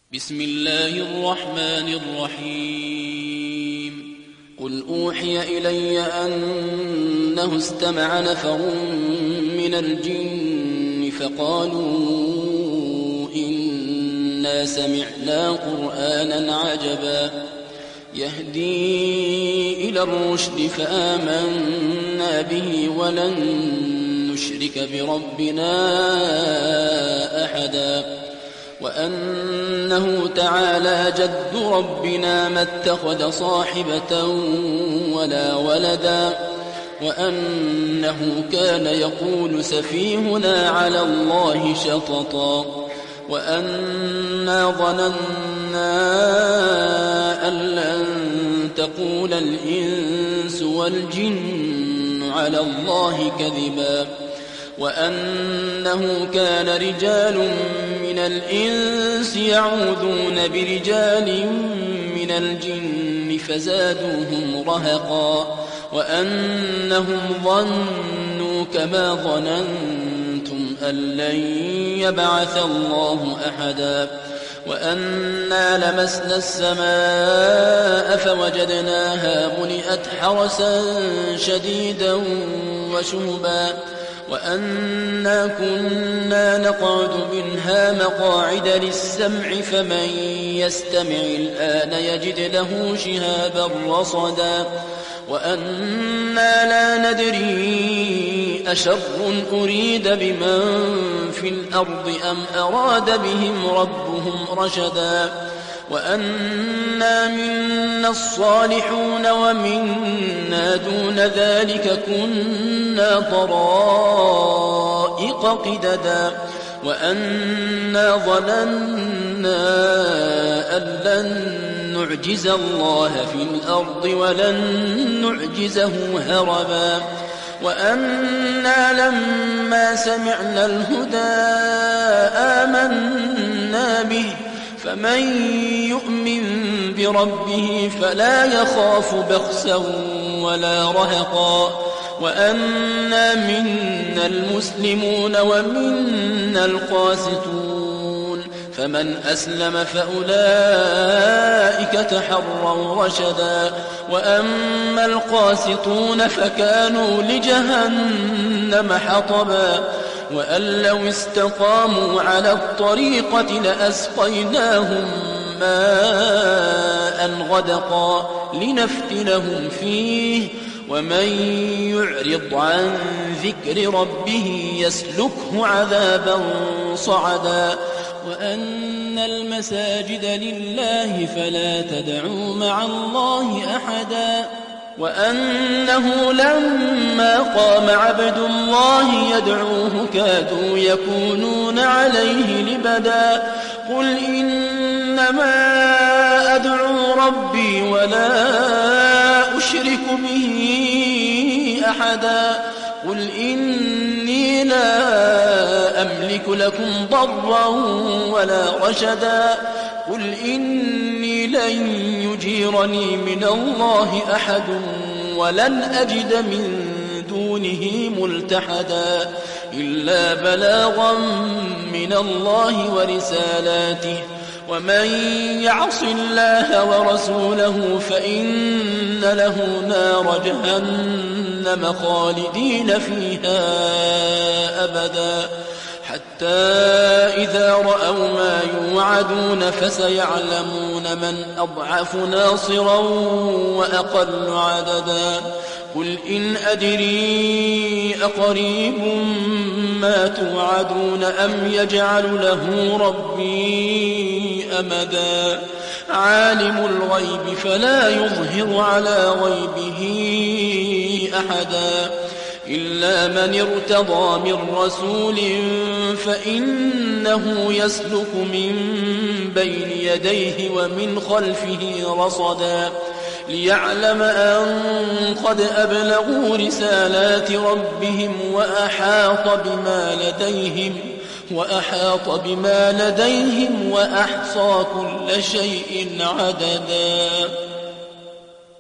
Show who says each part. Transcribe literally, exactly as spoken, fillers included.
Speaker 1: بسم الله الرحمن الرحيم قل أوحي إلي أنه استمع نفر من الجن فقالوا إنا سمعنا قرآنا عجبا يهدي إلى الرشد فآمنا به ولن نشرك بربنا أحدا وأنه تعالى جد ربنا ما اتخذ صاحبة ولا ولدا وأنه كان يقول سفيهنا على الله شططا وأنا ظننا أن لن تقول الإنس والجن على الله كذبا وأنه كان رجال من الإنس يعوذون برجال من الجن فزادوهم رهقا وأنهم ظنوا كما ظننتم أن لن يبعث الله أحدا وأنا لمسنا السماء فوجدناها ملئت حرسا شديدا وشهبا وأنا كنا نقعد منها مقاعد للسمع فمن يستمع الآن يجد له شهابا رصدا وأنا لا ندري أشر أريد بمن في الأرض أم أراد بهم ربهم رشدا وأنا منا الصالحون ومنا دون ذلك كنا طرائق قددا وأنا ظننا أن لن نعجز الله في الأرض ولن نعجزه هربا وأنا لما سمعنا الهدى آمنا به فمن يؤمن بربه فلا يخاف بخسا ولا رهقا وأنا منا المسلمون ومنا القاسطون فمن أسلم فأولئك تحروا رشدا وأما القاسطون فكانوا لجهنم حطبا وأن لو استقاموا على الطريقة لأسقيناهم ماء غدقا لنفتنهم فيه ومن يعرض عن ذكر ربه يسلكه عذابا صعدا وأن المساجد لله فلا تدعوا مع الله أحدا وأنه لما قام عبد الله يدعوه كادوا يكونون عليه لبدا قل إنما أدعو ربي ولا أشرك به أحدا قل إني لا أملك لكم ضرا ولا رشدا قل إني لن يجيرني من الله أحد ولن أجد من دونه ملتحدا إلا بلاغا من الله ورسالاته ومن يعص الله ورسوله فإن له نار جهنم خالدين فيها أبدا حتى إذا رأوا ما يوعدون فسيعلمون من أضعف ناصرا وأقل عددا قل إن أدري أقريب ما توعدون أم يجعل له ربي أمدا عالم الغيب فلا يظهر على غيبه أحدا إلا من ارتضى من رسول فإنه يسلك من بين يديه ومن خلفه رصدا ليعلم أن قد أبلغوا رسالات ربهم وأحاط بما لديهم وأحاط بما لديهم وأحصى كل شيء عددا.